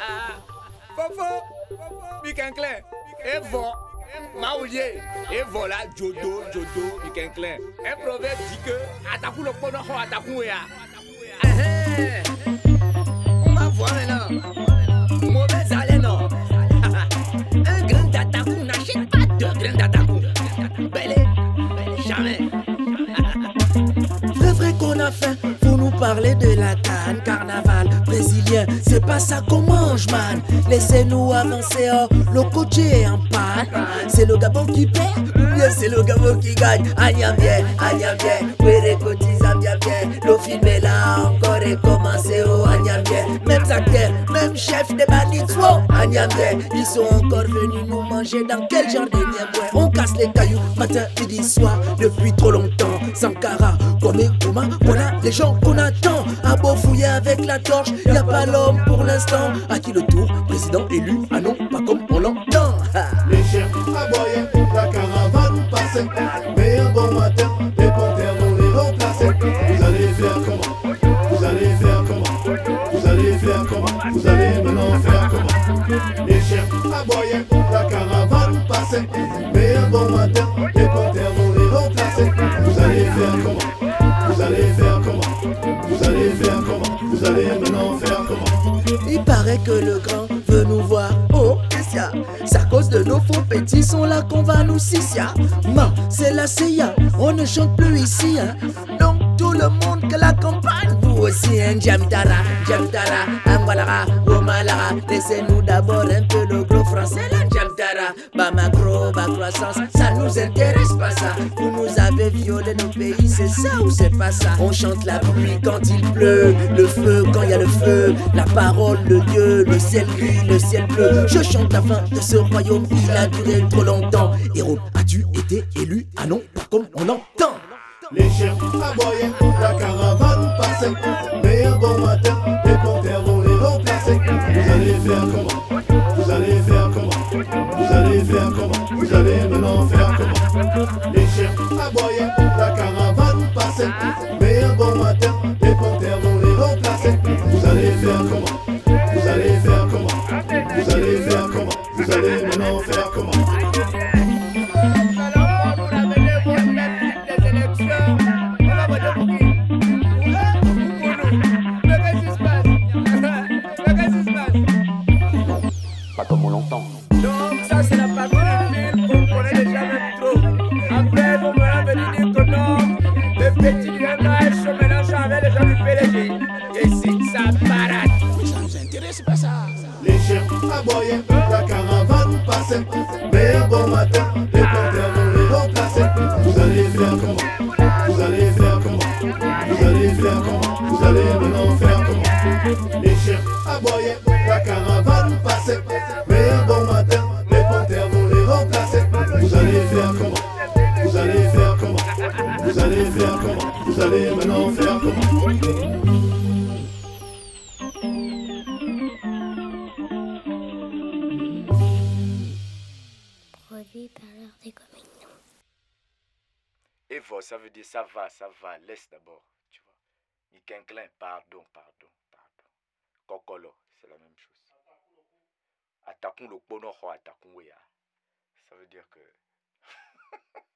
Fofo, Mikenclin, Evo, Maoulier, Evo là, Jodo, Mikenclin. Un proverbe dit que Atakou le pono ho Atakou ya. On va voir maintenant. Mauvaise haleine, non. Un grand Atakou n'achète pas deux grands Atakou. Belle, jamais. C'est vrai qu'on a faim, faut nous parler de la canne. Carnaval brésilien, c'est pas ça qu'on mange, man. Laissez-nous avancer, oh, le coach est en panne. C'est le Gabon qui perd, ou bien c'est le Gabon qui gagne. Agnam bien, Were Kotizam bien. Le film est là, encore et commencé, oh, Agnam bien. Même acteurs, même chef des bandits, oh, Agnam bien. Ils sont encore venus nous manger dans quel genre de niambouin. On casse les cailloux, matin, midi, soir, depuis trop longtemps. Sankara, comme Kuma, voilà les gens qu'on attend. À beau fouiller avec la torche, y a pas l'homme pour l'instant. À qui le tour, président élu, ah non, pas comme on l'entend. Les chiens aboyaient, la caravane passait. Mais un bon matin, les panthères vont les remplacer. Vous allez faire comment? Vous allez faire comment? Vous allez faire comment? Vous allez maintenant faire comment? Les chiens aboyaient, la caravane passait. Mais un bon matin, les panthères vont les remplacer. Vous allez faire comment? Vous allez faire comment? Vous allez faire comment? Vous allez maintenant faire comment? Il paraît que le grand veut nous voir. Oh, qu'est-ce qu'il y a? C'est à cause de nos faux petits sont là qu'on va nous sissia. Man, c'est la CIA, on ne chante plus ici, hein. Donc tout le monde que la campagne, vous aussi, hein. Jamtara, Angualara, Omalara. Laissez-nous d'abord un peu le gros français, là. Jamtara, Bamagro, croissance, ça nous intéresse pas ça. Vous nous avez violé nos pays, c'est ça ou c'est pas ça? On chante la pluie quand il pleut, le feu quand il y a le feu, la parole de Dieu, le ciel gris, le ciel bleu. Je chante la fin de ce royaume, il a duré trop longtemps. Héros, as-tu été élu? Ah non, pas comme on entend. Les chiens aboyaient, la caravane passait. Mais un bon matin, les panthères vont les remplacer. Vous allez faire comment? Vous allez faire comment? Vous allez faire comment? Vous allez maintenant faire comment? Les chiens aboyaient, la caravane passait. Mais un bon matin, les panthères vont les remplacer. Vous allez faire comment? Vous allez faire comment? Vous allez faire comment? Vous allez maintenant faire comment? Pas comme on l'entend. Donc ça c'est la partie du film qu'on connaît déjà même trop. Après vous me venez dire que non, le petit langage se mélange avec les gens du PDG. Et si ça parade, ça nous intéresse pas ça. Les chiens aboyaient, la caravane passait. Mais un bon matin, les panthères vont les remplacer. Vous allez faire comment? Vous allez faire comment? Vous allez faire comment? Vous allez maintenant faire comment? Les chiens aboyaient, la caravane passait. Mais un bon matin, les panthères vont les remplacer. Vous allez faire comment? Vous allez faire comment? Vous allez faire comment? Vous allez maintenant faire comment? Produit par l'heure des communes. Evo, ça veut dire ça va, laisse d'abord, tu vois. Mikenclin, pardon. Kokolo, c'est la même chose. Atakun le pono ho Atakou ya. Ça veut dire que